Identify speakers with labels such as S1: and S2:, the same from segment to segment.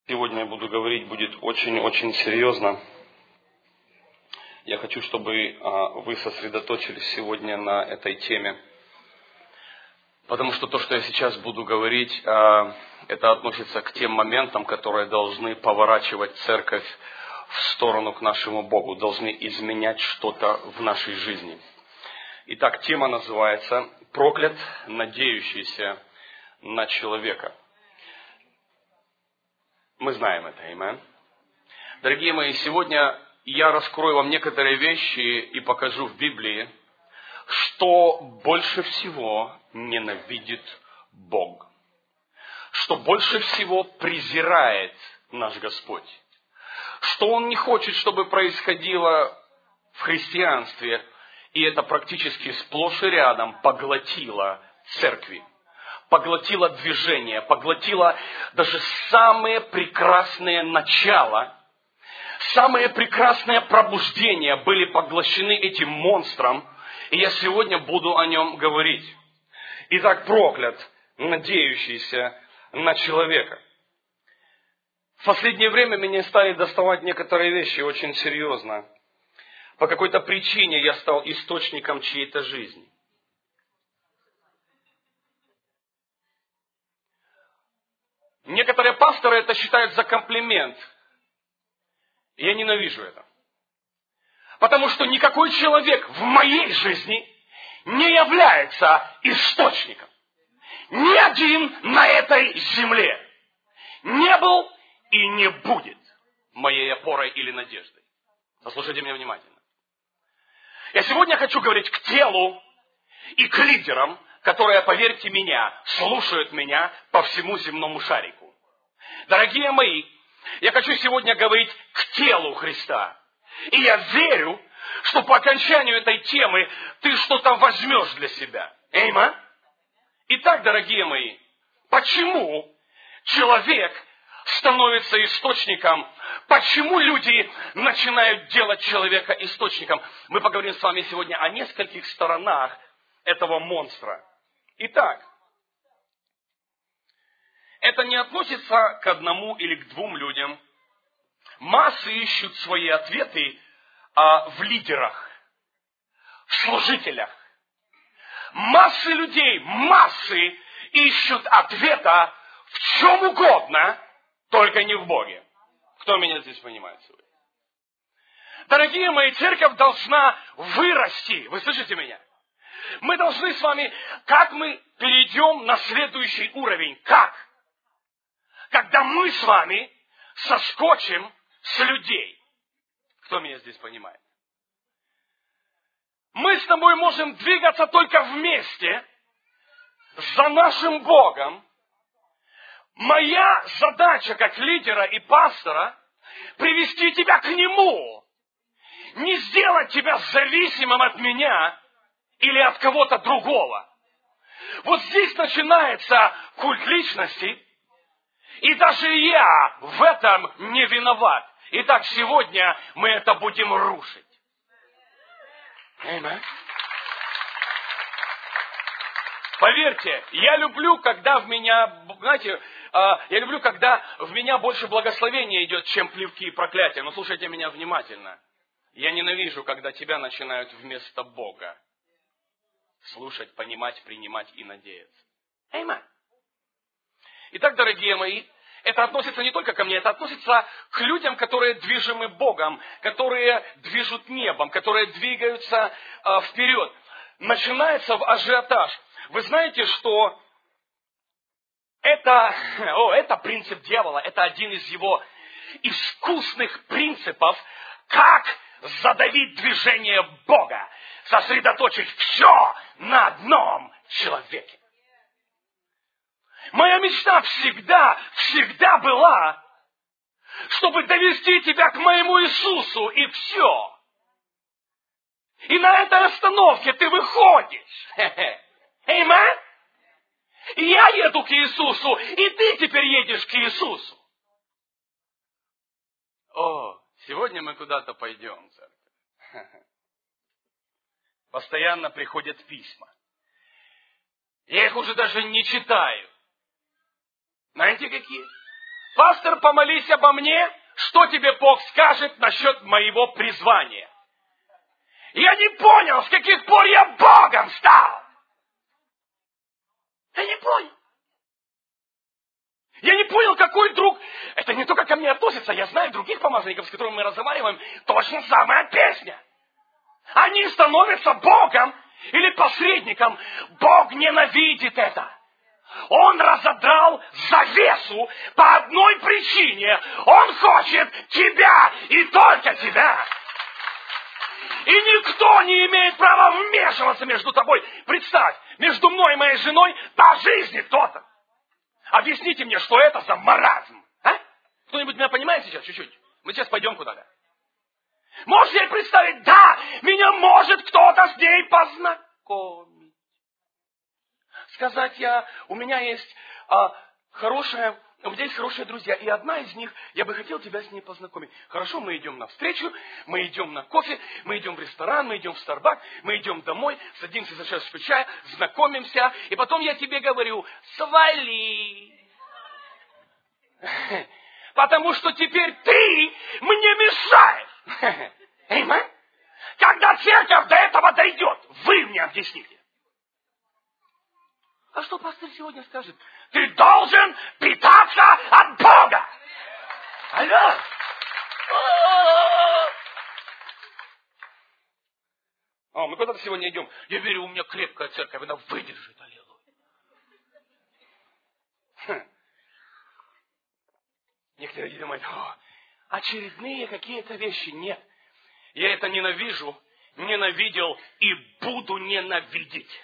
S1: Сегодня я буду говорить, будет очень-очень серьезно. Я хочу, чтобы вы сосредоточились сегодня на этой теме. Потому что то, что я сейчас буду говорить, это относится к тем моментам, которые должны поворачивать церковь в сторону к нашему Богу, должны изменять что-то в нашей жизни. Итак, тема называется «Проклят, надеющийся на человека». Мы знаем это, аминь. Дорогие мои, сегодня я раскрою вам некоторые вещи и покажу в Библии, что больше всего ненавидит Бог, что больше всего презирает наш Господь, что Он не хочет, чтобы происходило в христианстве, и это практически сплошь и рядом поглотило церкви. Поглотила движение, поглотила даже самые прекрасные начала, самые прекрасные пробуждения были поглощены этим монстром, и я сегодня буду о нем говорить. Итак, проклят, надеющийся на человека. В последнее время меня стали доставать некоторые вещи очень серьезно. По какой-то причине я стал источником чьей-то жизни. Некоторые пасторы это считают за комплимент. Я ненавижу это. Потому что никакой человек в моей жизни не является источником. Ни один на этой земле не был и не будет моей опорой или надеждой. Послушайте меня внимательно. Я сегодня хочу говорить к телу и к лидерам, которые, поверьте меня, слушают меня по всему земному шарику. Дорогие мои, я хочу сегодня говорить к телу Христа. И я верю, что по окончанию этой темы ты что-то возьмешь для себя. Аминь. Итак, дорогие мои, почему человек становится источником? Почему люди начинают делать человека источником? Мы поговорим с вами сегодня о нескольких сторонах этого монстра. Итак, это не относится к одному или к двум людям. Массы ищут свои ответы в лидерах, в служителях. Массы людей, массы ищут ответа в чем угодно, только не в Боге. Кто меня здесь понимает сегодня? Дорогие мои, церковь должна вырасти. Вы слышите меня? Мы должны с вами, как мы перейдем на следующий уровень? Как? Когда мы с вами соскочим с людей. Кто меня здесь понимает? Мы с тобой можем двигаться только вместе, за нашим Богом. Моя задача как лидера и пастора привести тебя к Нему. Не сделать тебя зависимым от меня или от кого-то другого. Вот здесь начинается культ личности, и даже я в этом не виноват. Итак, сегодня мы это будем рушить. Аминь. Поверьте, я люблю, когда в меня, знаете, я люблю, когда в меня больше благословения идет, чем плевки и проклятия. Но слушайте меня внимательно. Я ненавижу, когда тебя начинают вместо Бога слушать, понимать, принимать и надеяться. Аминь. Итак, дорогие мои, это относится не только ко мне, это относится к людям, которые движимы Богом, которые движут небом, которые двигаются вперед. Начинается ажиотаж. Вы знаете, что это принцип дьявола, это один из его искусных принципов, как задавить движение Бога, сосредоточить все на одном человеке. Моя мечта всегда была, чтобы довести тебя к моему Иисусу, и все. И на этой остановке ты выходишь. Аминь. И я еду к Иисусу, и ты теперь едешь к Иисусу. Сегодня мы куда-то пойдем, церковь. Постоянно приходят письма. Я их уже даже не читаю. Знаете, какие? пастор, помолись обо мне, что тебе Бог скажет насчет моего призвания. Я не понял, с каких пор я Богом стал. Я не понял. Я не понял, какой друг... Это не только ко мне относится. Я знаю других помазанников, с которыми мы разговариваем, точно самая песня. Они становятся Богом или посредником. Бог ненавидит это. Он разодрал завесу по одной причине. Он хочет тебя и только тебя. И никто не имеет права вмешиваться между тобой. Представь, между мной и моей женой по жизни кто-то. Объясните мне, что это за маразм. А? Кто-нибудь меня понимает сейчас чуть-чуть? Мы сейчас пойдем куда-то. Можете себе представить, да, меня может кто-то с ней познакомить. Сказать у меня есть у меня есть хорошие друзья, и одна из них, я бы хотел тебя с ней познакомить. Хорошо, мы идем на встречу, мы идем на кофе, мы идем в ресторан, мы идем в Starbucks, мы идем домой, садимся за чашечку чая, знакомимся, и потом я тебе говорю, свали. Потому что теперь ты мне мешаешь. Понимаешь? Когда церковь до этого дойдет, вы мне объясните. А что пастор сегодня скажет? Ты должен питаться от Бога. Алло. Мы куда-то сегодня идем. Я верю, у меня крепкая церковь, она выдержит. Аллилуйя. Некоторые люди думают, очередные какие-то вещи. Нет. Я это ненавижу, ненавидел и буду ненавидеть.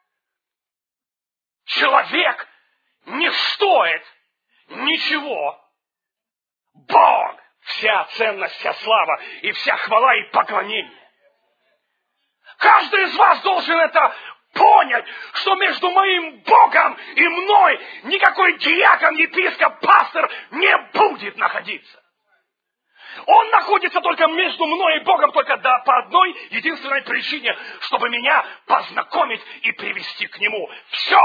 S1: Человек не стоит ничего. Бог, вся ценность, вся слава и вся хвала и поклонение. Каждый из вас должен это понять, что между моим Богом и мной никакой диакон, епископ, пастор не будет находиться. Он находится только между мной и Богом только по одной единственной причине, чтобы меня познакомить и привести к Нему. Все.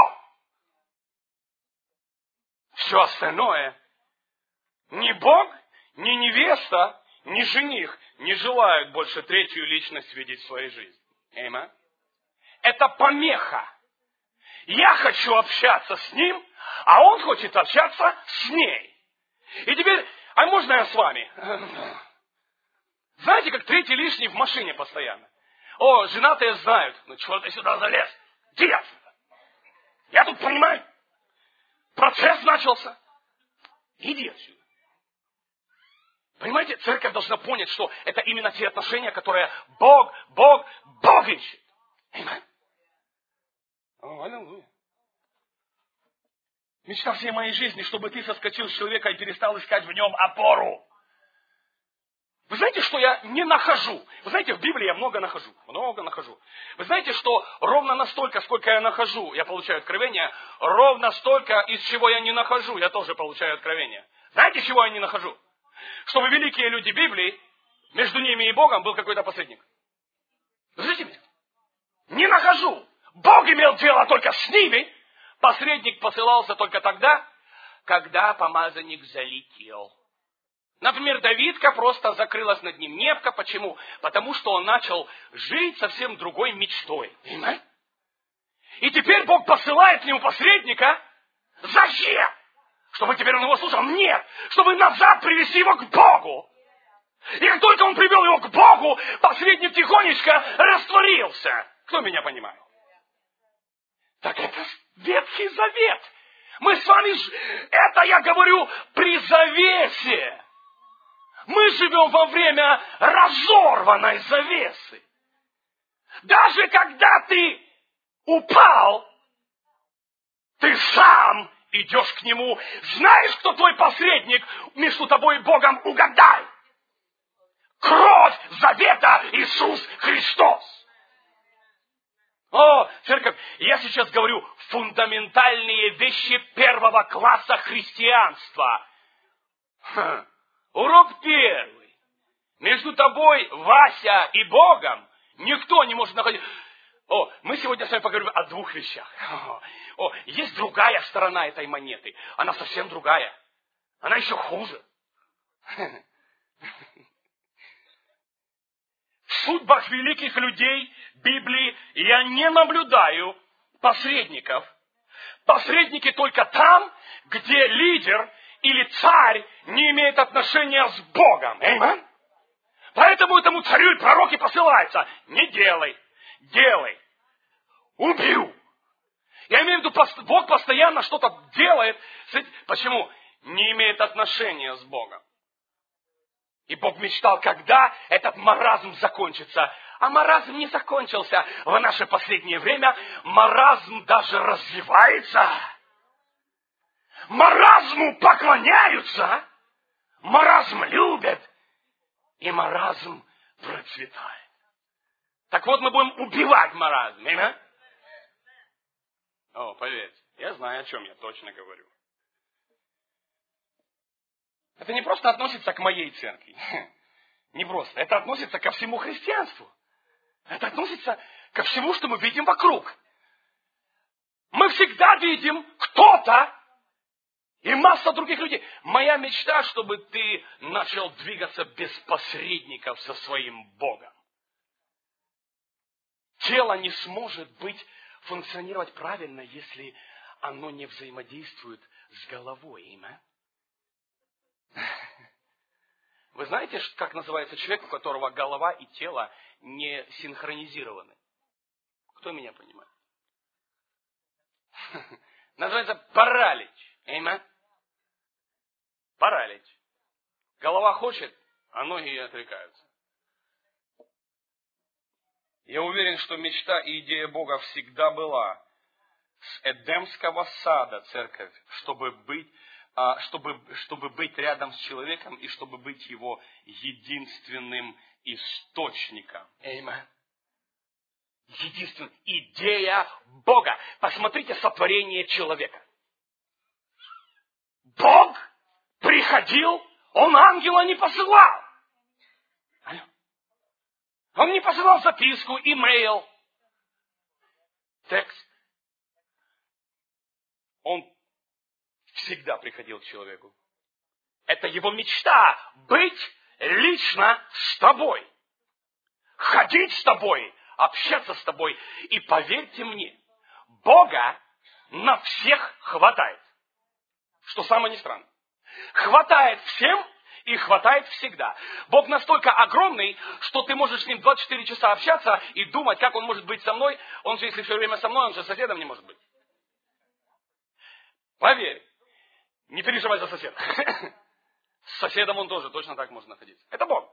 S1: Все остальное, ни Бог, ни невеста, ни жених не желают больше третью личность видеть в своей жизни. Аминь. Это помеха. Я хочу общаться с ним, а он хочет общаться с ней. И теперь, а можно я с вами? Знаете, как третий лишний в машине постоянно. Женатые знают, чего ты сюда залез? Где я? Я тут, понимаю, процесс начался. Иди отсюда. Понимаете, церковь должна понять, что это именно те отношения, которые Бог ищет. Аминь. Аллилуйя. Мечта всей моей жизни, чтобы ты соскочил с человека и перестал искать в нем опору. Вы знаете, что я не нахожу? Вы знаете, в Библии я много нахожу. Вы знаете, что ровно настолько, сколько я нахожу, я получаю откровение, ровно столько, из чего я не нахожу, я тоже получаю откровение. Знаете, чего я не нахожу? Чтобы великие люди Библии, между ними и Богом был какой-то посредник. Слышите меня? Не нахожу. Бог имел дело только с ними. Посредник посылался только тогда, когда помазанник залетел. Например, Давидка просто закрылась над ним небка. Почему? Потому что он начал жить совсем другой мечтой. Понимаете? И теперь Бог посылает к нему посредника. Зачем? Чтобы теперь он его слушал? Нет. Чтобы назад привести его к Богу. И как только он привел его к Богу, посредник тихонечко растворился. Кто меня понимает? Так это Ветхий Завет. Мы с вами, это я говорю при завесе. Мы живем во время разорванной завесы. Даже когда ты упал, ты сам идешь к нему. Знаешь, кто твой посредник между тобой и Богом? Угадай. Кровь завета Иисус Христос. Церковь, я сейчас говорю фундаментальные вещи первого класса христианства. Урок первый. Между тобой, Вася, и Богом никто не может находить. Мы сегодня с вами поговорим о двух вещах. Есть другая сторона этой монеты. Она совсем другая. Она еще хуже. В судьбах великих людей Библии я не наблюдаю посредников. Посредники только там, где лидер или царь не имеет отношения с Богом. Аминь. Поэтому этому царю и пророки посылаются. Не делай, делай. Убью. Я имею в виду, Бог постоянно что-то делает. Почему? Не имеет отношения с Богом. И Бог мечтал, когда этот маразм закончится. А маразм не закончился. В наше последнее время маразм даже развивается. Маразму поклоняются. Маразм любят. И маразм процветает. Так вот, мы будем убивать маразм. Аминь? О, поверьте, я знаю, о чем я точно говорю. Это не просто относится к моей церкви. Не просто. Это относится ко всему христианству. Это относится ко всему, что мы видим вокруг. Мы всегда видим кто-то и масса других людей. Моя мечта, чтобы ты начал двигаться без посредников со своим Богом. Тело не сможет функционировать правильно, если оно не взаимодействует с головой. Имя? Вы знаете, как называется человек, у которого голова и тело не синхронизированы? Кто меня понимает? Называется паралич. Аминь. Паралич. Голова хочет, а ноги отрекаются. Я уверен, что мечта и идея Бога всегда была с Эдемского сада, церковь, чтобы быть рядом с человеком и чтобы быть его единственным источником. Аминь. Единственная идея Бога. Посмотрите сотворение человека. Бог приходил, Он ангела не посылал. Он не посылал записку, имейл, текст. Он всегда приходил к человеку. Это его мечта — быть лично с тобой. Ходить с тобой, общаться с тобой. И поверьте мне, Бога на всех хватает. Что самое не странное. Хватает всем и хватает всегда. Бог настолько огромный, что ты можешь с ним 24 часа общаться и думать, как он может быть со мной. Он же, если все время со мной, он же соседом не может быть. Поверь. Не переживай за соседа. С соседом он тоже точно так может находиться. Это Бог.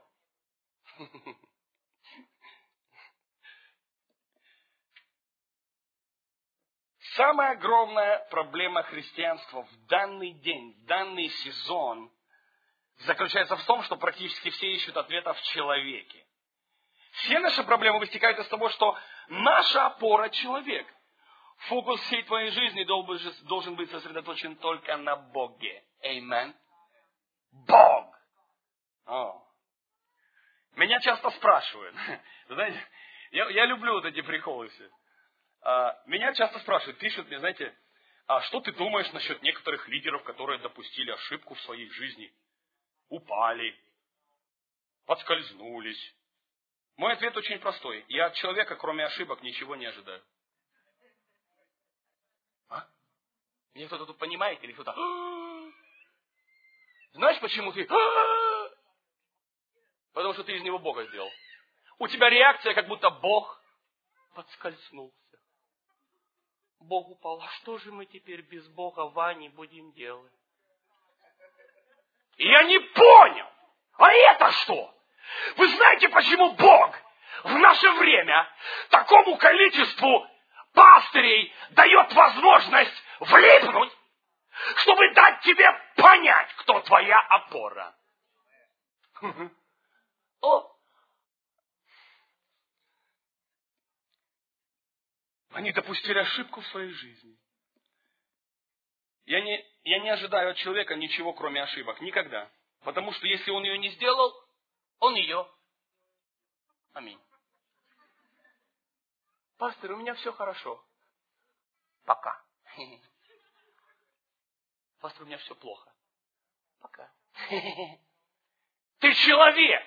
S1: Самая огромная проблема христианства в данный день, в данный сезон заключается в том, что практически все ищут ответа в человеке. Все наши проблемы вытекают из того, что наша опора — человек. Фокус всей твоей жизни должен быть сосредоточен только на Боге. Аминь. Бог. Меня часто спрашивают. Знаете, я люблю вот эти приколы все. Меня часто спрашивают, пишут мне, знаете, а что ты думаешь насчет некоторых лидеров, которые допустили ошибку в своей жизни? Упали, подскользнулись. Мой ответ очень простой. Я от человека, кроме ошибок, ничего не ожидаю. Меня кто-то тут понимает или кто-то... Знаешь, почему ты... Потому что ты из него Бога сделал. У тебя реакция, как будто Бог подскользнулся. Бог упал. А что же мы теперь без Бога, Вани, будем делать? И я не понял. А это что? Вы знаете, почему Бог в наше время такому количеству пастырей дает возможность влипнуть, чтобы дать тебе понять, кто твоя опора? Они допустили ошибку в своей жизни. Я не ожидаю от человека ничего, кроме ошибок. Никогда. Потому что если он ее не сделал, он ее. Аминь. Пастор, у меня все хорошо. Пока. Пастор, у меня все плохо.
S2: Пока.
S1: Ты человек.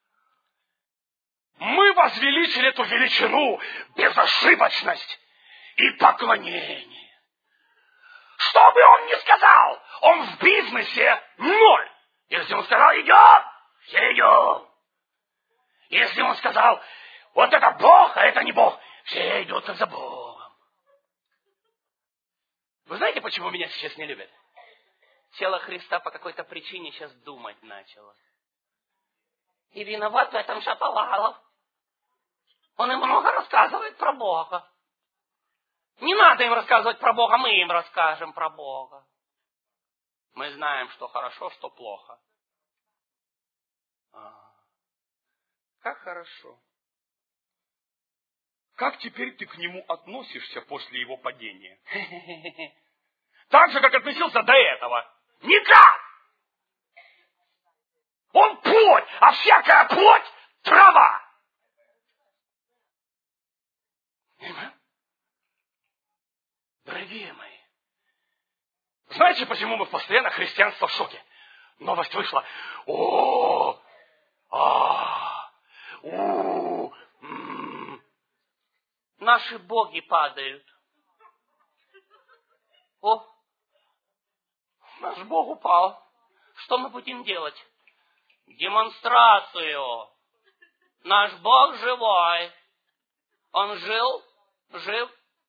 S1: Мы возвеличили эту величину, безошибочность и поклонение. Что бы он ни сказал, он в бизнесе ноль. Если он сказал идем, все идем. Если он сказал вот это Бог, а это не Бог, все идут за Богом. Вы знаете, почему меня сейчас не любят?
S2: Тело Христа по какой-то причине сейчас думать начало. И виноват в этом Шаповалов. Он им много рассказывает про Бога. Не надо им рассказывать про Бога, мы им расскажем про Бога. Мы знаем, что хорошо, что плохо.
S1: Как хорошо. Как теперь ты к нему относишься после его падения? Так же, как относился до этого. Никак! Он плоть, а всякая плоть – трава. Дорогие мои, знаете, почему мы постоянно христианство в шоке? Новость вышла.
S2: Наши боги падают. Наш Бог упал. Что мы будем делать? Демонстрацию. Наш Бог живой. Он жив.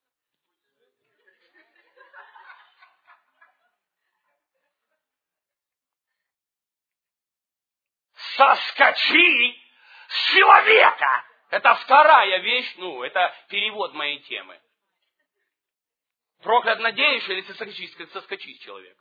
S1: Соскочи с человека. Это вторая вещь, это перевод моей темы. Проклят надеешься или соскочи с человека.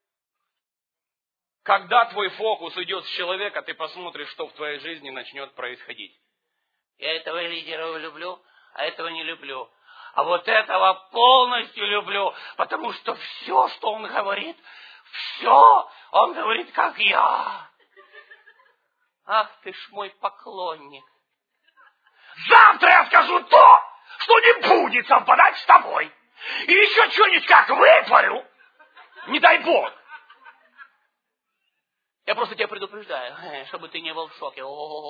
S1: Когда твой фокус уйдет с человека, ты посмотришь, что в твоей жизни начнет происходить.
S2: Я этого лидера люблю, а этого не люблю. А вот этого полностью люблю, потому что все, что он говорит, он говорит, как я. Ах ты ж мой поклонник.
S1: Завтра я скажу то, что не будет совпадать с тобой. И еще что-нибудь как вытворю. Не дай Бог.
S2: Я просто тебя предупреждаю, чтобы ты не был в шоке.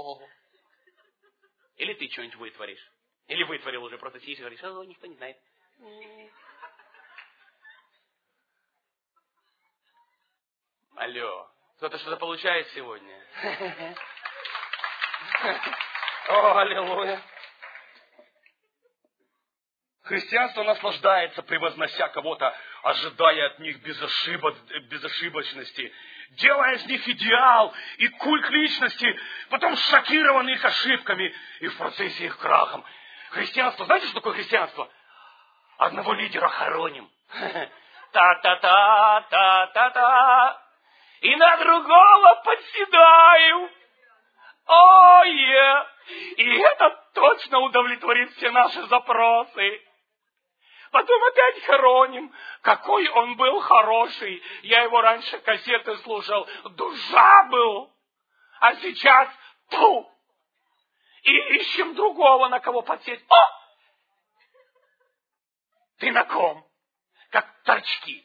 S1: Или ты что-нибудь вытворишь. Или вытворил уже, просто сидишь и говоришь, никто не знает. Алло, кто-то что-то получает сегодня? О, аллилуйя. Христианство наслаждается, превознося кого-то, ожидая от них безошибочности, делая из них идеал и культ личности, потом шокированы их ошибками и в процессе их крахом. Христианство, знаете, что такое христианство? Одного лидера хороним.
S2: Та-та-та, и на другого подседаем. И это точно удовлетворит все наши запросы. Потом опять хороним. Какой он был хороший. Я его раньше кассеты слушал. Душа был. А сейчас И ищем другого, на кого подсесть. Ты на ком? Как торчки.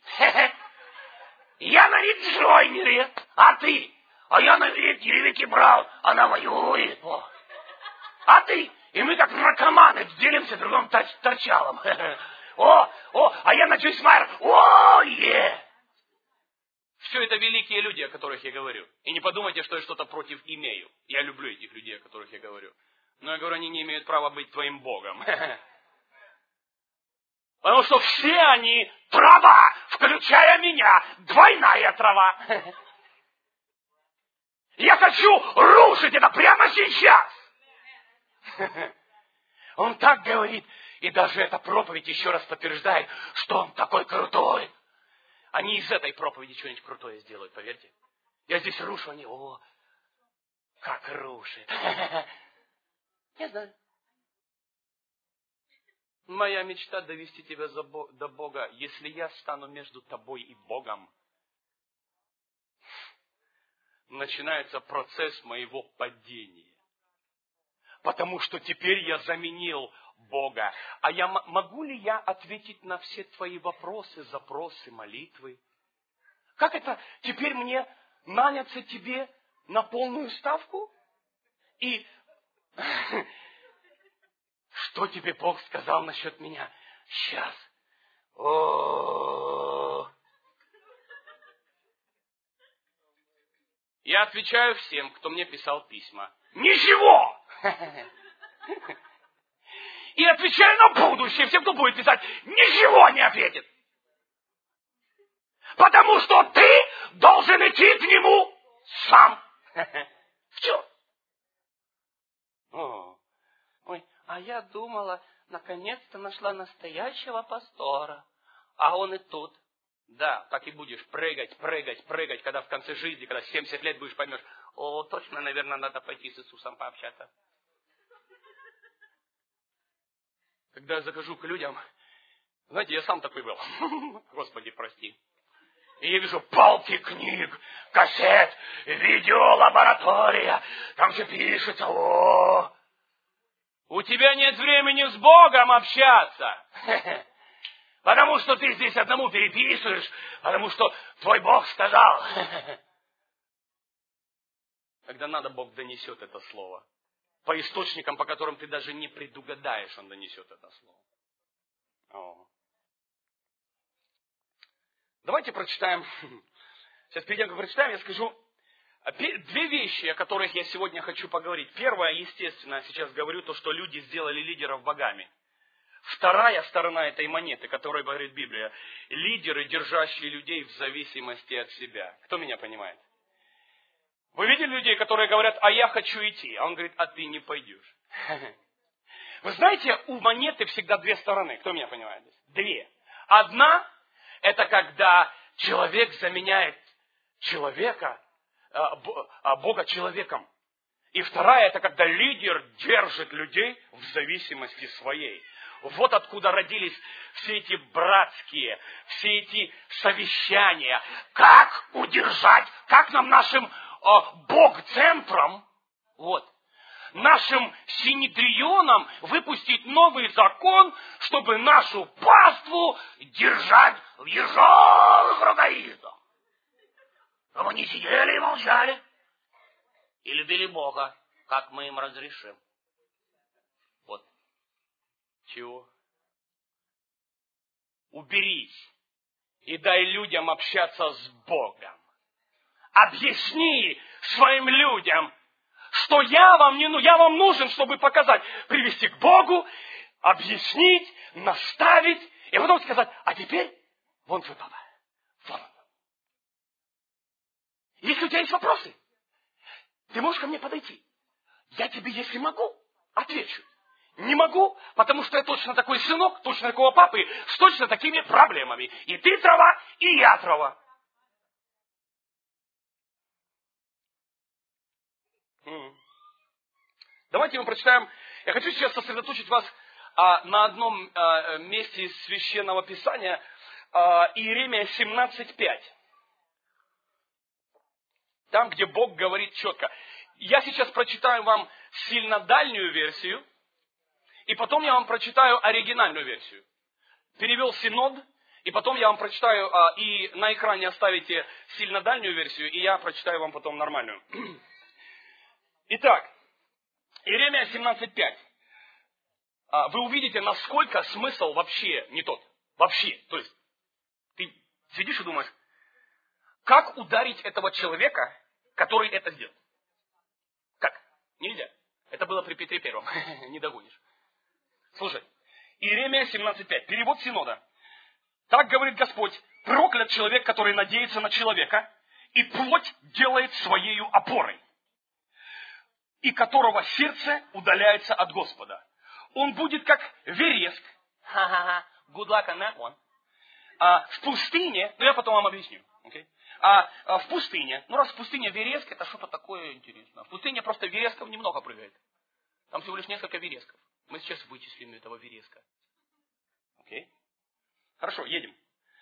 S2: Я на реджойнере, а ты? А я на Еревике брал, она воюет. А ты? И мы как наркоманы делимся другим торчалом. А я на Джойсмайер. Все это великие люди, о которых я говорю. И не подумайте, что я что-то против имею. Я люблю этих людей, о которых я говорю. Но я говорю, они не имеют права быть твоим Богом. Потому что все они трава, включая меня, двойная трава. Я хочу рушить это прямо сейчас. Он так говорит, и даже эта проповедь еще раз подтверждает, что он такой крутой. Они из этой проповеди что-нибудь крутое сделают, поверьте. Я здесь рушу, они, как рушит. Я знаю. Моя мечта довести тебя до Бога. Если я стану между тобой и Богом, начинается процесс моего падения. Потому что теперь я заменил Бога. А могу ли я ответить на все твои вопросы, запросы, молитвы? Как это теперь мне
S1: наняться тебе на полную ставку? И что тебе Бог сказал насчет меня? Сейчас. Я отвечаю всем, кто мне писал письма. Ничего! И отвечаю на будущее всем, кто будет писать. Ничего не ответит. Потому что ты должен идти к нему сам. Все. Ой, а я думала, наконец-то нашла настоящего пастора. А он и тут. Да, так и будешь прыгать, когда в конце жизни, когда 70 лет будешь, поймешь, точно, наверное, надо пойти с Иисусом пообщаться. Когда я захожу к людям, знаете, я сам такой был. Господи, прости. И я вижу палки книг, кассет, видеолаборатория. Там все пишется, у тебя нет времени с Богом общаться. Потому что ты здесь одному переписываешь, потому что твой Бог сказал. Когда надо, Бог донесет это слово. По источникам, по которым ты даже не предугадаешь, Он донесет это слово. Давайте прочитаем. Сейчас перед тем, как прочитаем, я скажу две вещи, о которых я сегодня хочу поговорить. Первое, естественно, сейчас говорю то, что люди сделали лидеров богами. Вторая сторона этой монеты, которой говорит Библия. Лидеры, держащие людей в зависимости от себя. Кто меня понимает? Вы видели людей, которые говорят, а я хочу идти. А он говорит, а ты не пойдешь. Вы знаете, у монеты всегда две стороны. Кто меня понимает? Две. Одна, это когда человек заменяет человека, Бога человеком. И вторая, это когда лидер держит людей в зависимости своей. Вот откуда родились все эти братские, все эти совещания. Как удержать, как нам нашим Бог-центром, нашим синедрионом выпустить новый закон, чтобы нашу паству держать в ежовых рукавицах. Чтобы они сидели и молчали. И любили Бога, как мы им разрешим. Чего? Уберись и дай людям общаться с Богом. Объясни своим людям, что я вам нужен, чтобы показать, привести к Богу, объяснить, наставить, и потом сказать, а теперь вон твой папа. Вон он. Если у тебя есть вопросы, ты можешь ко мне подойти. Я тебе, если могу, отвечу. Не могу, потому что я точно такой сынок, точно такого папы, с точно такими проблемами. И ты трава, и я трава. Давайте мы прочитаем. Я хочу сейчас сосредоточить вас на одном месте из Священного Писания. Иеремия 17:5. Там, где Бог говорит четко. Я сейчас прочитаю вам сильно дальнюю версию. И потом я вам прочитаю оригинальную версию. Перевел Синод, и потом я вам прочитаю, и на экране оставите сильно дальнюю версию, и я прочитаю вам потом нормальную. Итак, Иеремия 17:5. Вы увидите, насколько смысл вообще не тот. Вообще. То есть, ты сидишь и думаешь, как ударить этого человека, который это сделал? Как? Нельзя. Это было при Петре Первом. Не догонишь. Слушай, Иеремия 17:5, перевод Синода. Так говорит Господь, проклят человек, который надеется на человека, и плоть делает своею опорой, и которого сердце удаляется от Господа. Он будет как вереск. Good luck on that one. В пустыне, я потом вам объясню. Okay? В пустыне, раз в пустыне вереск, это что-то такое интересное. В пустыне просто вересков немного прыгает. Там всего лишь несколько вересков. Мы сейчас вычислим этого вереска. Окей? Хорошо, едем.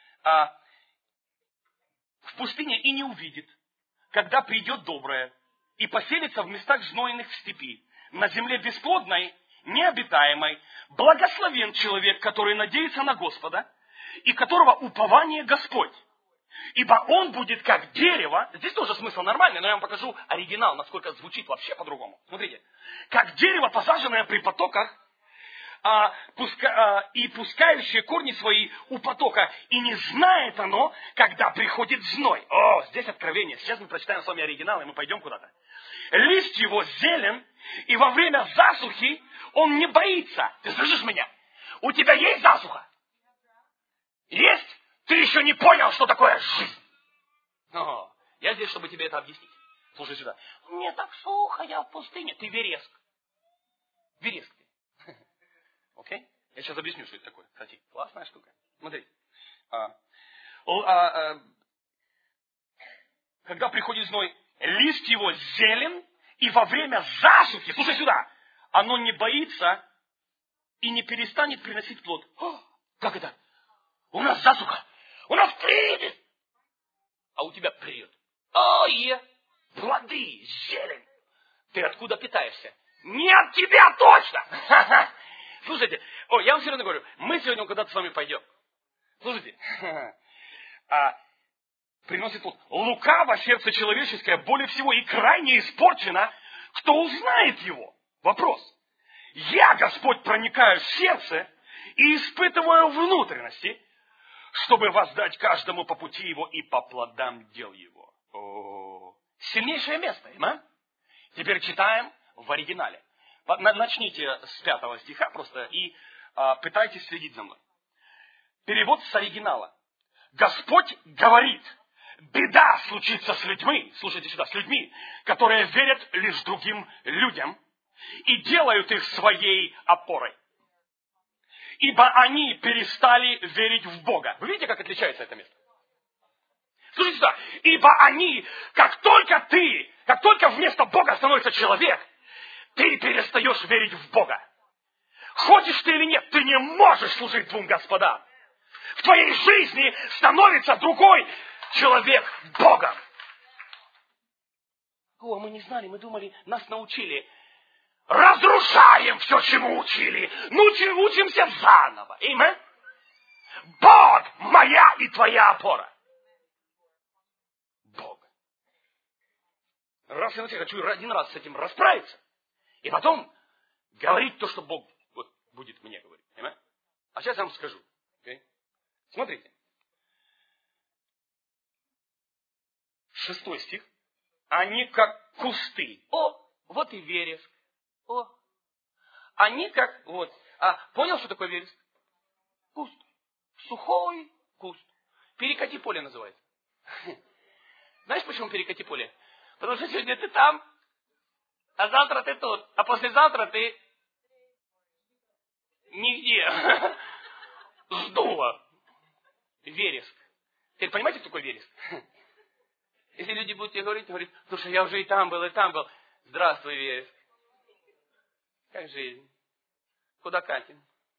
S1: В пустыне и не увидит, когда придет доброе, и поселится в местах знойных в степи, на земле бесплодной, необитаемой. Благословен человек, который надеется на Господа, и которого упование Господь. Ибо он будет как дерево. Здесь тоже смысл нормальный, но я вам покажу оригинал, насколько звучит вообще по-другому. Смотрите. Как дерево, посаженное при потоках, и пускающее корни свои у потока, и не знает оно, когда приходит зной. О, здесь откровение. Сейчас мы прочитаем с вами оригинал, и мы пойдем куда-то. Лист его зелен, и во время засухи он не боится. Ты слышишь меня? У тебя есть засуха? Есть? Ты еще не понял, что такое жизнь. Я здесь, чтобы тебе это объяснить. Слушай сюда. Мне так сухо, я в пустыне. Ты вереск. Вереск ты. Окей? Я сейчас объясню, что это такое. Кстати, классная штука. Смотри. Когда приходит зной, лист его зелен, и во время засухи, слушай сюда, оно не боится и не перестанет приносить плод. Как это? У нас засуха. У нас придет. А у тебя придет. Плоды, зелень. Ты откуда питаешься? Не от тебя точно. Слушайте, я вам все равно говорю, мы сегодня куда-то с вами пойдем. Слушайте, приносит плод. Лукаво сердце человеческое более всего и крайне испорчено, кто узнает его? Вопрос. Я, Господь, проникаю в сердце и испытываю внутренности, чтобы воздать каждому по пути его и по плодам дел его. Сильнейшее место, да? Теперь читаем в оригинале. Начните с 5 стиха просто и пытайтесь следить за мной. Перевод с оригинала. Господь говорит, беда случится с людьми, слушайте сюда, с людьми, которые верят лишь другим людям и делают их своей опорой. Ибо они перестали верить в Бога. Вы видите, как отличается это место? Слушайте сюда. Ибо они, как только вместо Бога становится человек, ты перестаешь верить в Бога. Хочешь ты или нет, ты не можешь служить двум господам. В твоей жизни становится другой человек Богом. Мы не знали, мы думали, нас научили. Разрушаем все, чему учили. Учимся заново. Аминь. Бог моя и твоя опора. Бог. Раз я хочу один раз с этим расправиться. И потом говорить то, что Бог будет мне говорить. Понимаете? А сейчас я вам скажу. Okay? Смотрите. 6 стих. Они как кусты. Вот и вереск. Они как... понял, что такое вереск? Куст. Сухой куст. Перекати поле называется. Знаешь, почему перекати поле? Потому что сегодня ты там, а завтра ты тут, а послезавтра ты нигде. Сдуло. Вереск. Теперь понимаете, что такое вереск? Если люди будут тебе говорить, слушай, я уже и там был. Здравствуй, вереск. Как жизнь? Куда катим?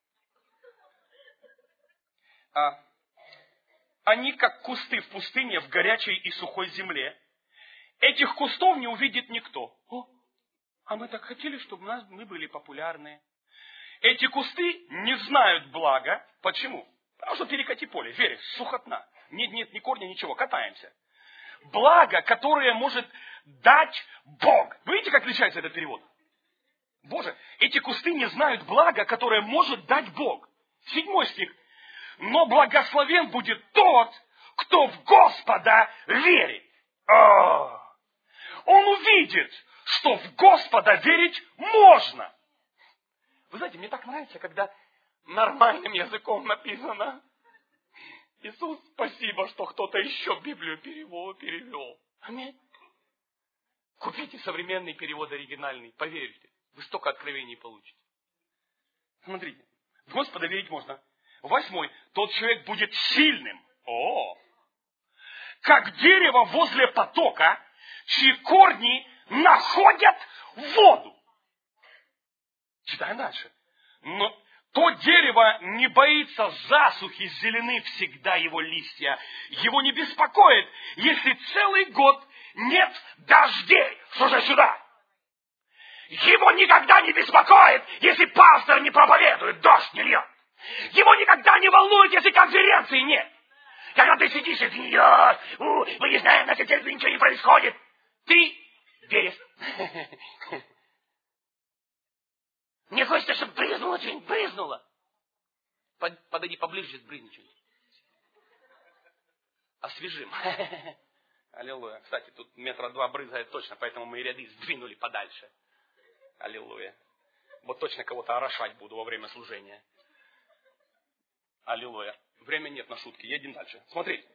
S1: Они как кусты в пустыне в горячей и сухой земле. Этих кустов не увидит никто. А мы так хотели, чтобы мы были популярны. Эти кусты не знают блага. Почему? Потому что перекати поле, веришь, сухотна. Нет ни корня, ничего, катаемся. Благо, которое может дать Бог. Вы видите, как отличается этот перевод? Боже, эти кусты не знают блага, которое может дать Бог. 7 стих. Но благословен будет тот, кто в Господа верит. Он увидит, что в Господа верить можно. Вы знаете, мне так нравится, когда нормальным языком написано. Иисус, спасибо, что кто-то еще Библию перевел. Аминь. Купите современный перевод оригинальный, поверьте. Вы столько откровений получите. Смотрите, в Господа верить можно. 8. Тот человек будет сильным. Как дерево возле потока, чьи корни находят воду. Читаем дальше. Но то дерево не боится засухи, зелены всегда его листья. Его не беспокоит, если целый год нет дождей. Слушай сюда. Его никогда не беспокоит, если пастор не проповедует, дождь не льет. Его никогда не волнует, если конференции нет. Когда ты сидишь и смеешь, мы не знаем, на церкви ничего не происходит. Ты веришь. Мне хочется, чтобы брызнуло что-нибудь, брызнуло. Подойди поближе, брызни что-нибудь. Освежим. Аллилуйя. Кстати, тут 2 метра брызгает точно, поэтому мы ряды сдвинули подальше. Аллилуйя. Вот точно кого-то орошать буду во время служения. Аллилуйя. Времени нет на шутки. Едем дальше. Смотрите.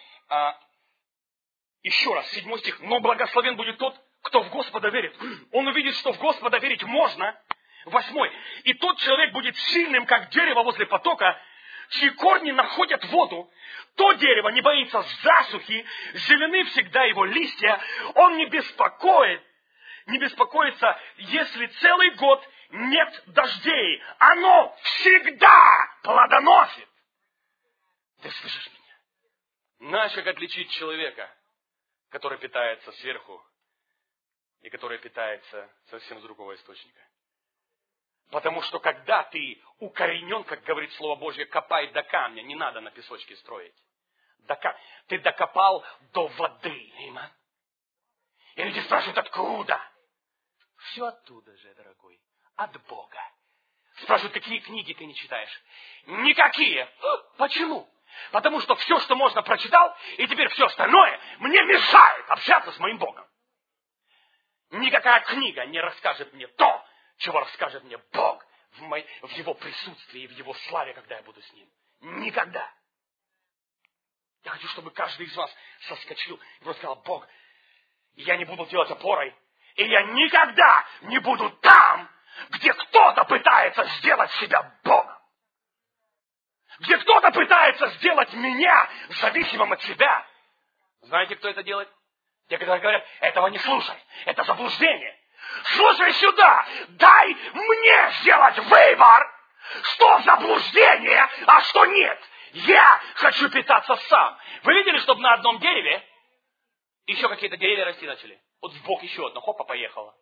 S1: Еще раз, 7 стих. Но благословен будет тот, кто в Господа верит. Он увидит, что в Господа верить можно. 8. И тот человек будет сильным, как дерево возле потока, чьи корни находят воду. То дерево не боится засухи, зелены всегда его листья. Он не беспокоится, если целый год нет дождей. Оно всегда плодоносит. Ты слышишь меня? Знаешь, как отличить человека, который питается сверху, и который питается совсем с другого источника? Потому что когда ты укоренен, как говорит Слово Божье, копай до камня, не надо на песочке строить. Ты докопал до воды. Аминь. И люди спрашивают, откуда? Все оттуда же, дорогой. От Бога. Спрашивают, какие книги ты не читаешь? Никакие. Почему? Потому что все, что можно, прочитал, и теперь все остальное мне мешает общаться с моим Богом. Никакая книга не расскажет мне то, чего расскажет мне Бог в Его присутствии и в Его славе, когда я буду с Ним. Никогда. Я хочу, чтобы каждый из вас соскочил и просто сказал: Бог, я не буду делать опорой, и я никогда не буду там, где кто-то пытается сделать себя Богом. Где кто-то пытается сделать меня зависимым от себя. Знаете, кто это делает? Те, которые говорят: этого не слушай, это заблуждение. Слушай сюда, дай мне сделать выбор, что заблуждение, а что нет. Я хочу питаться сам. Вы видели, чтобы на одном дереве еще какие-то деревья расти начали? Вот сбоку еще одно, хопа, поехало.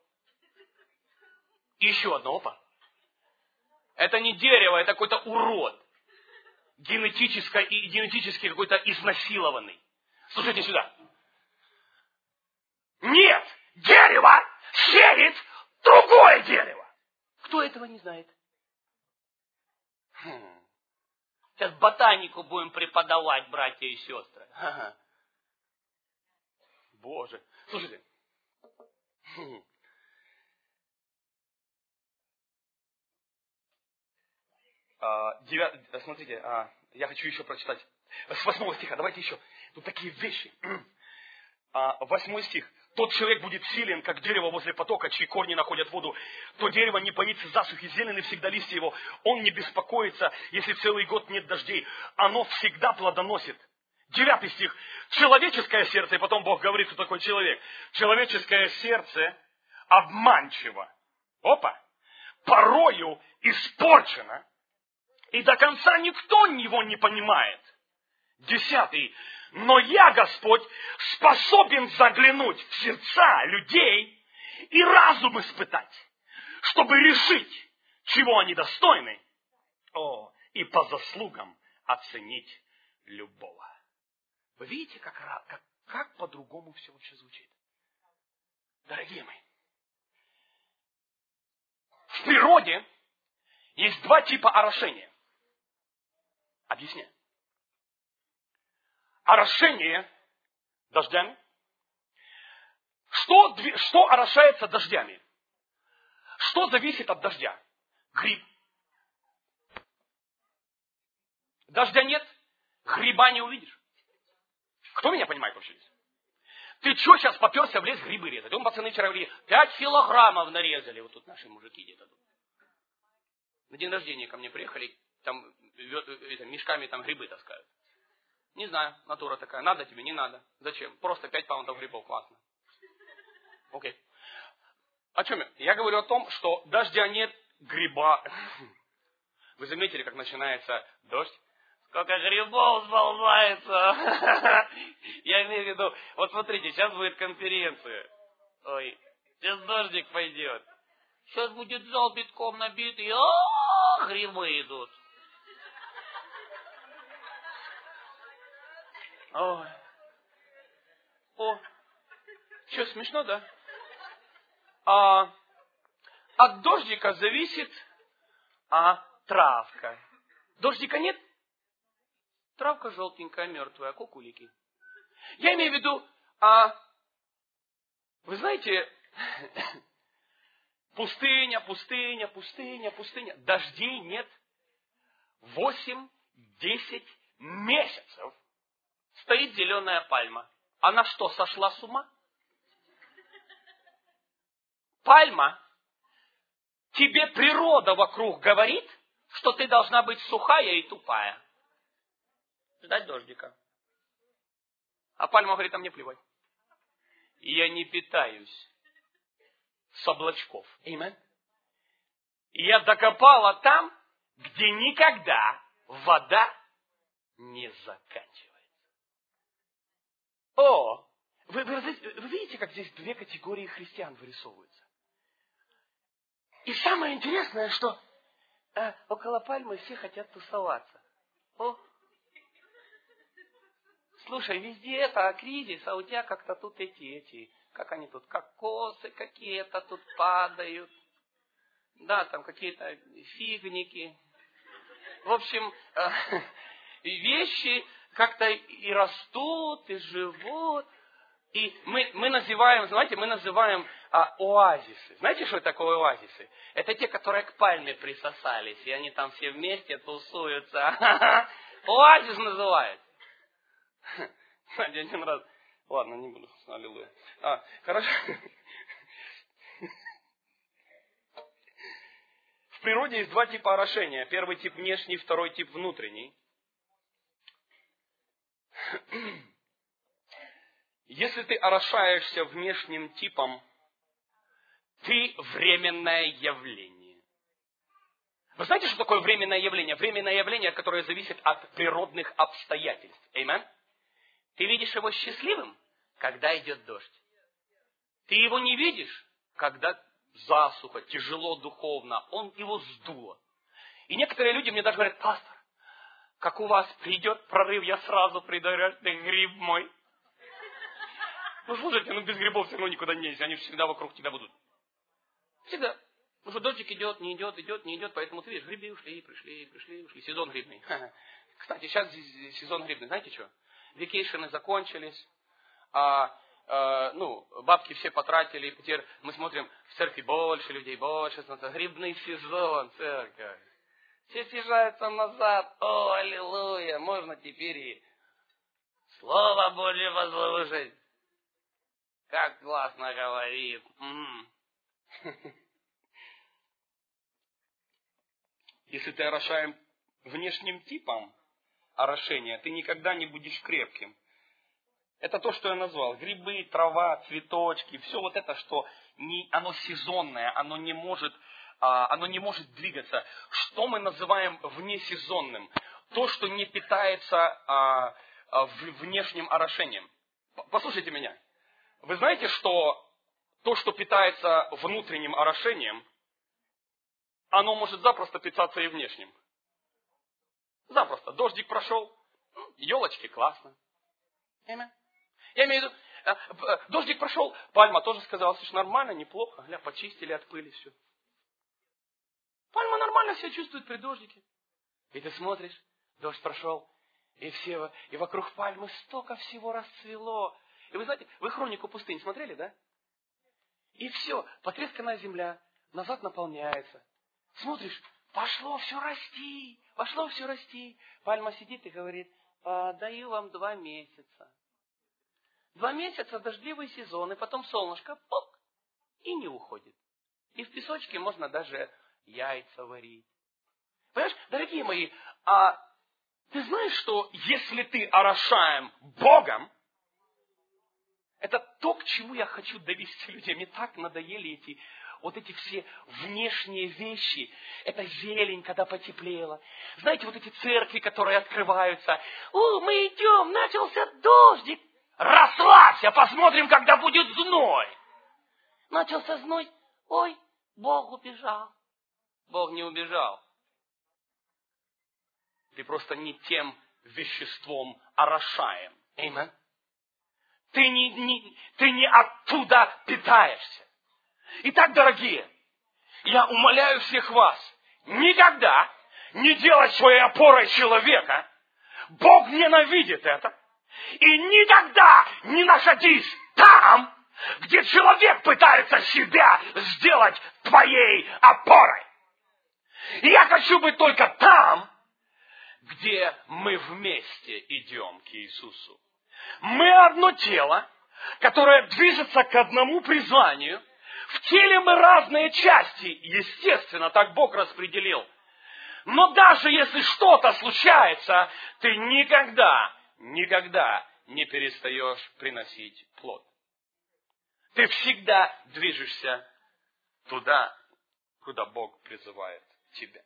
S1: И еще одно, опа. Это не дерево, это какой-то урод. Генетически какой-то изнасилованный. Слушайте сюда. Нет, дерево сеет другое дерево. Кто этого не знает? Сейчас ботанику будем преподавать, братья и сестры. Боже. Слушайте. Смотрите, я хочу еще прочитать. С 8 стиха, давайте еще. Тут такие вещи. 8 стих. Тот человек будет силен, как дерево возле потока, чьи корни находят воду. То дерево не боится засухи, зелены всегда листья его. Он не беспокоится, если целый год нет дождей. Оно всегда плодоносит. 9 стих. Человеческое сердце, и потом Бог говорит, кто такой человек. Человеческое сердце обманчиво. Опа! Порою испорчено. И до конца никто его не понимает. 10. Но я, Господь, способен заглянуть в сердца людей и разум испытать, чтобы решить, чего они достойны, и по заслугам оценить любого. Вы видите, как по-другому все вообще звучит? Дорогие мои, в природе есть 2 типа орошения. Объясняю. Орошение дождями. Что орошается дождями? Что зависит от дождя? Гриб. Дождя нет, гриба не увидишь. Кто меня понимает вообще здесь? Ты что сейчас поперся в лес грибы резать? Он, пацаны, вчера говорили, 5 килограммов нарезали. Вот тут наши мужики где-то тут. На день рождения ко мне приехали, там мешками там грибы таскают. Не знаю, натура такая. Надо тебе, не надо. Зачем? Просто 5 паунтов грибов. Классно. Окей. О чем я? Я говорю о том, что дождя нет, гриба. Вы заметили, как начинается дождь? Сколько грибов сползается. Я имею в виду, вот смотрите, сейчас будет конференция. Ой, сейчас дождик пойдет. Сейчас будет зал битком набитый. Грибы идут. Ой. О, что, смешно, да? От дождика зависит травка. Дождика нет? Травка желтенькая, мертвая, кукулики. Я имею в виду, вы знаете, пустыня, пустыня, пустыня, пустыня. Дождей нет 8-10 месяцев. Стоит зеленая пальма. Она что, сошла с ума? Пальма, тебе природа вокруг говорит, что ты должна быть сухая и тупая. Ждать дождика. А пальма говорит, а мне плевать. Я не питаюсь с облачков. Аминь. Я докопала там, где никогда вода не заканчивается. О, вы видите, как здесь две категории христиан вырисовываются? И самое интересное, что около пальмы все хотят тусоваться. О, слушай, везде это кризис, а у тебя как-то тут эти, как они тут, кокосы какие-то тут падают. Да, там какие-то фигники. В общем, вещи как-то и растут, и живут. И мы называем оазисы. Знаете, что такое оазисы? Это те, которые к пальме присосались, и они там все вместе тусуются. Оазис называют. Один раз. Ладно, не буду. Аллилуйя. Хорошо. В природе есть два типа орошения. Первый тип внешний, второй тип внутренний. Если ты орошаешься внешним типом, ты временное явление. Вы знаете, что такое временное явление? Временное явление, которое зависит от природных обстоятельств. Аминь. Ты видишь его счастливым, когда идет дождь. Ты его не видишь, когда засуха, тяжело духовно, его сдуло. И некоторые люди мне даже говорят, пастор, как у вас придет прорыв, я сразу приду, ты гриб мой. Ну, слушайте, без грибов все равно никуда не есть, они всегда вокруг тебя будут. Всегда. Потому что дождик идет, не идет, поэтому ты видишь, грибы пришли. Сезон грибный. Кстати, сейчас сезон грибный, знаете что? Вакейшены закончились, бабки все потратили, и теперь мы смотрим, в церкви больше людей, больше, грибный сезон, церковь. Все съезжаются назад, о, аллилуйя, можно теперь и Слово Божье послушать. Как классно говорит. Если ты орошаем внешним типом орошения, ты никогда не будешь крепким. Это то, что я назвал. Грибы, трава, цветочки, все вот это, что оно сезонное, оно не может двигаться. Что мы называем внесезонным? То, что не питается внешним орошением. Послушайте меня. Вы знаете, что то, что питается внутренним орошением, оно может запросто питаться и внешним. Запросто. Дождик прошел, елочки, классно. Я имею в виду, дождик прошел, пальма тоже сказала, слушай, нормально, неплохо, гля, почистили от пыли все. Пальма нормально себя чувствует при дождике. И ты смотришь, дождь прошел, и вокруг пальмы столько всего расцвело. И вы знаете, вы хронику пустынь смотрели, да? И все, потресканная земля назад наполняется. Смотришь, пошло все расти. Пальма сидит и говорит, даю вам 2 месяца. 2 месяца дождливый сезон, и потом солнышко, пок, и не уходит. И в песочке можно даже яйца варить. Понимаешь, дорогие мои, ты знаешь, что если ты орошаем Богом, это то, к чему я хочу довести людей. Мне так надоели эти все внешние вещи. Это зелень, когда потеплело. Знаете, вот эти церкви, которые открываются. Мы идем, начался дождик. Расслабься, посмотрим, когда будет зной. Начался зной. Ой, Бог убежал. Бог не убежал. Ты просто не тем веществом орошаем. Аминь. Ты не оттуда питаешься. Итак, дорогие, я умоляю всех вас, никогда не делать своей опорой человека. Бог ненавидит это. И никогда не находись там, где человек пытается себя сделать твоей опорой. И я хочу быть только там, где мы вместе идем к Иисусу. Мы одно тело, которое движется к одному призванию. В теле мы разные части, естественно, так Бог распределил. Но даже если что-то случается, ты никогда не перестаешь приносить плод. Ты всегда движешься туда, куда Бог призывает тебя.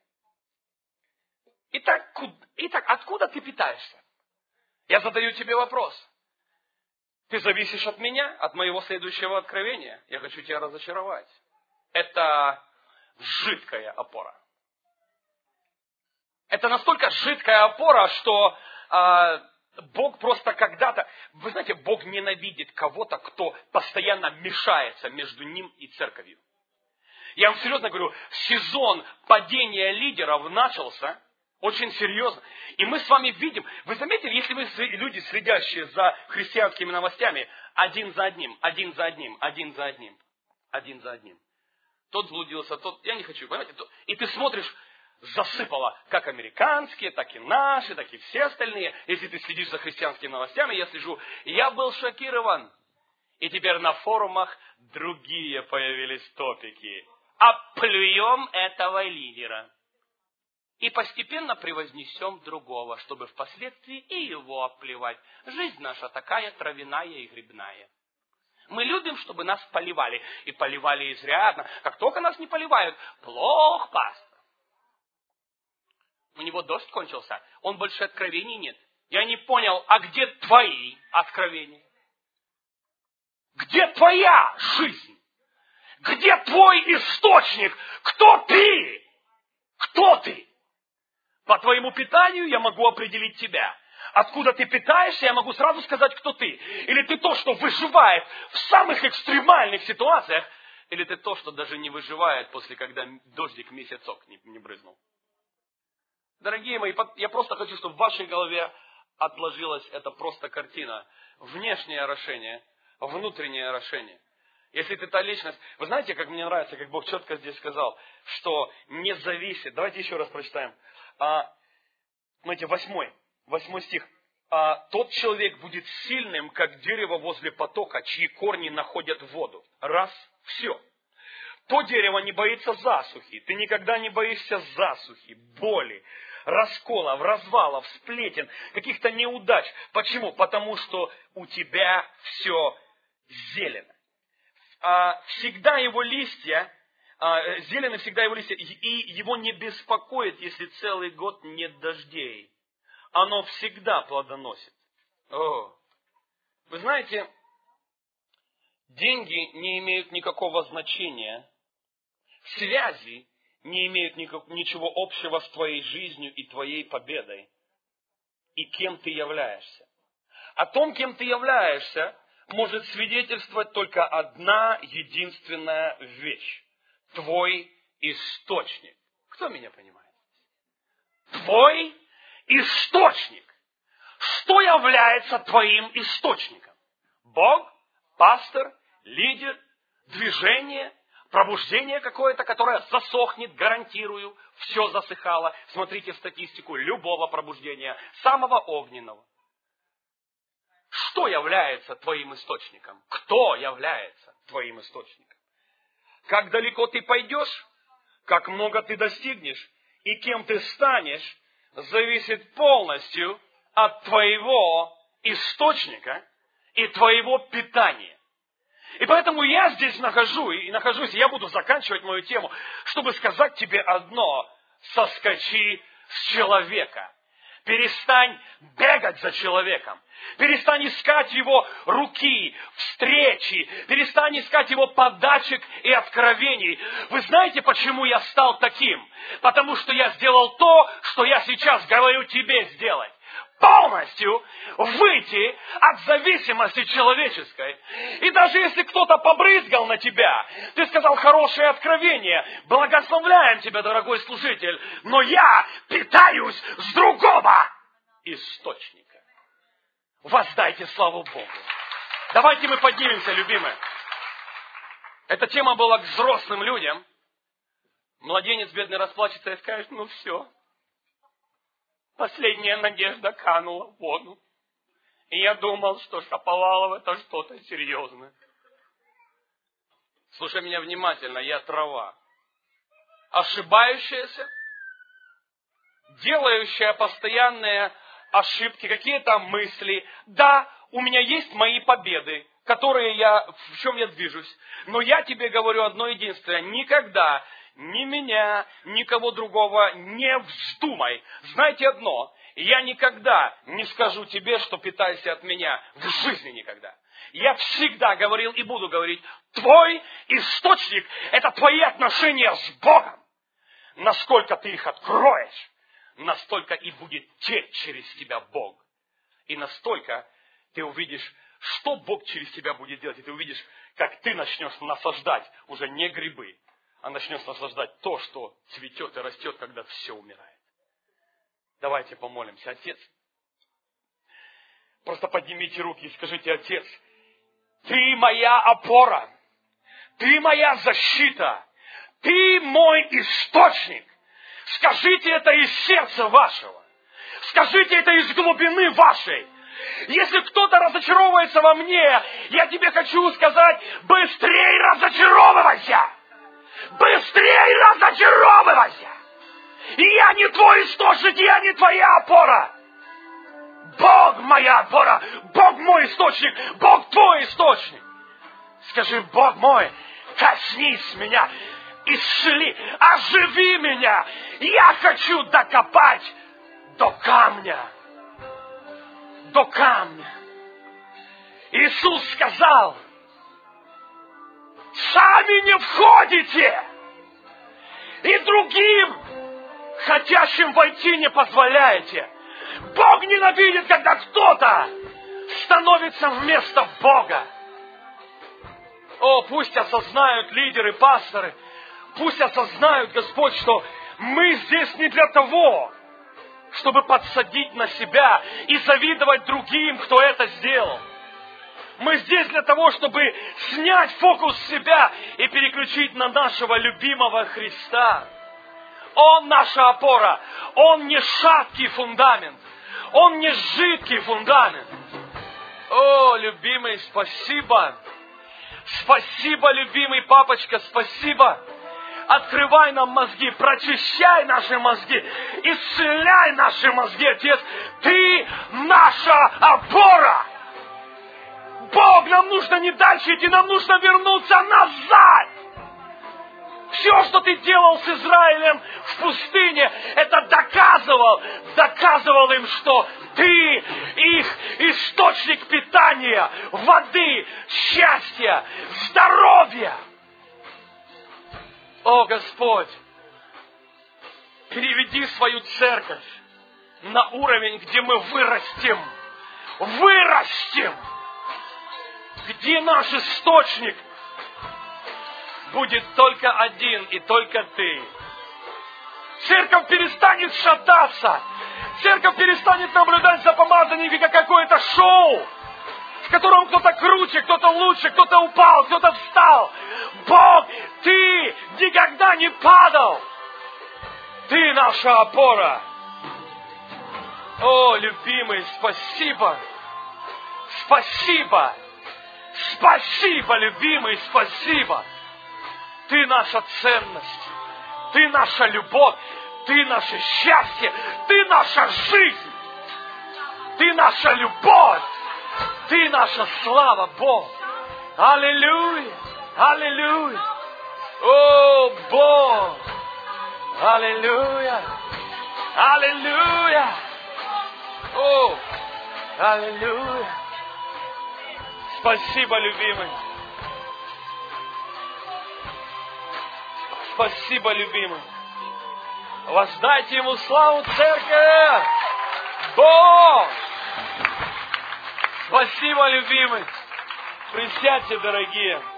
S1: Итак, откуда ты питаешься? Я задаю тебе вопрос. Ты зависишь от меня, от моего следующего откровения. Я хочу тебя разочаровать. Это жидкая опора. Это настолько жидкая опора, что Бог просто когда-то... Вы знаете, Бог ненавидит кого-то, кто постоянно мешается между ним и церковью. Я вам серьезно говорю, сезон падения лидеров начался очень серьезно. И мы с вами видим, вы заметили, если вы люди, следящие за христианскими новостями, один за одним. Тот заблудился, тот... Я не хочу, понимаете? И ты смотришь, засыпало как американские, так и наши, так и все остальные. Если ты следишь за христианскими новостями, я слежу. Я был шокирован. И теперь на форумах другие появились топики. Оплюем этого лидера. И постепенно превознесем другого, чтобы впоследствии и его оплевать. Жизнь наша такая травяная и грибная. Мы любим, чтобы нас поливали. И поливали изрядно. Как только нас не поливают, плохо, пастор. У него дождь кончился, он больше откровений нет. Я не понял, а где твои откровения? Где твоя жизнь? Где твой источник? Кто ты? Кто ты? По твоему питанию я могу определить тебя. Откуда ты питаешься, я могу сразу сказать, кто ты. Или ты то, что выживает в самых экстремальных ситуациях, или ты то, что даже не выживает после, когда дождик месяцок не брызнул. Дорогие мои, я просто хочу, чтобы в вашей голове отложилась эта просто картина. Внешнее орошение, внутреннее орошение. Если ты та личность... Вы знаете, как мне нравится, как Бог четко здесь сказал, что не зависит... Давайте еще раз прочитаем. Смотрите, 8 стих. Тот человек будет сильным, как дерево возле потока, чьи корни находят воду. Раз, все. То дерево не боится засухи. Ты никогда не боишься засухи, боли, расколов, развалов, сплетен, каких-то неудач. Почему? Потому что у тебя все зелено. Всегда его листья, зелены всегда его листья, и его не беспокоит, если целый год нет дождей. Оно всегда плодоносит. Вы знаете, деньги не имеют никакого значения. Связи не имеют ничего общего с твоей жизнью и твоей победой. И кем ты являешься. О том, кем ты являешься, может свидетельствовать только одна единственная вещь. Твой источник. Кто меня понимает? Твой источник. Что является твоим источником? Бог, пастор, лидер, движение, пробуждение какое-то, которое засохнет, гарантирую, все засыхало. Смотрите в статистику любого пробуждения, самого огненного. Что является твоим источником? Кто является твоим источником? Как далеко ты пойдешь, как много ты достигнешь и кем ты станешь, зависит полностью от твоего источника и твоего питания. И поэтому я здесь нахожусь, и я буду заканчивать мою тему, чтобы сказать тебе одно: соскочи с человека. Перестань бегать за человеком. Перестань искать его руки, встречи. Перестань искать его подачек и откровений. Вы знаете, почему я стал таким? Потому что я сделал то, что я сейчас говорю тебе сделать. полностью выйти от зависимости человеческой. И даже если кто-то побрызгал на тебя, ты сказал хорошее откровение, благословляем тебя, дорогой служитель, но я питаюсь с другого источника. Воздайте славу Богу. Давайте мы поднимемся, любимые. Эта тема была к взрослым людям. Младенец бедный расплачется и скажет, ну все. Последняя надежда канула в воду. И я думал, что Шаповалов это что-то серьезное. Слушай меня внимательно, я трава. Ошибающаяся, делающая постоянные ошибки, какие-то мысли. Да, у меня есть мои победы, в чем я движусь. Но я тебе говорю одно единственное. Никогда ни меня, никого другого не вздумай. Знаете одно, я никогда не скажу тебе, что питайся от меня. В жизни никогда. Я всегда говорил и буду говорить, твой источник – это твои отношения с Богом. Насколько ты их откроешь, настолько и будет течь через тебя Бог. И настолько ты увидишь, что Бог через тебя будет делать. И ты увидишь, как ты начнешь наслаждать уже не грибы, а начнешь наслаждать то, что цветет и растет, когда все умирает. Давайте помолимся. Отец, просто поднимите руки и скажите, Отец, Ты моя опора, Ты моя защита, Ты мой источник. Скажите это из сердца вашего. Скажите это из глубины вашей. Если кто-то разочаровывается во мне, я тебе хочу сказать, быстрее разочаровывайся! Быстрее разочаровывайся! Я не твой источник, я не твоя опора. Бог моя опора, Бог мой источник, Бог твой источник. Скажи, Бог мой, коснись меня, исцели, оживи меня. Я хочу докопать до камня. До камня. Иисус сказал, сами не входите, и другим, хотящим войти, не позволяете. Бог ненавидит, когда кто-то становится вместо Бога. О, пусть осознают лидеры, пасторы, пусть осознают, Господь, что мы здесь не для того, чтобы подсадить на себя и завидовать другим, кто это сделал. Мы здесь для того, чтобы снять фокус с себя и переключить на нашего любимого Христа. Он наша опора. Он не шаткий фундамент. Он не жидкий фундамент. О, любимый, спасибо. Спасибо, любимый папочка, спасибо. Открывай нам мозги, прочищай наши мозги, исцеляй наши мозги, Отец. Ты наша опора. Бог, нам нужно не дальше идти, нам нужно вернуться назад. Все, что ты делал с Израилем в пустыне, это доказывал им, что ты их источник питания, воды, счастья, здоровья. О, Господь, переведи свою церковь на уровень, где мы вырастем, где наш источник будет только один и только Ты. Церковь перестанет шататься, церковь перестанет наблюдать за помазанниками как какое-то шоу, в котором кто-то круче, кто-то лучше, кто-то упал, кто-то встал. Бог, Ты никогда не падал. Ты наша опора. О, любимый, спасибо. Спасибо. Спасибо, любимый, спасибо. Ты наша ценность. Ты наша любовь. Ты наше счастье. Ты наша жизнь. Ты наша любовь. Ты наша слава, Бог. Аллилуйя. Аллилуйя. О, Бог. Аллилуйя. Аллилуйя. О, аллилуйя. Спасибо, любимый. Спасибо, любимый. Воздайте Ему славу, церковь.
S3: О! Спасибо, любимый. Присядьте, дорогие.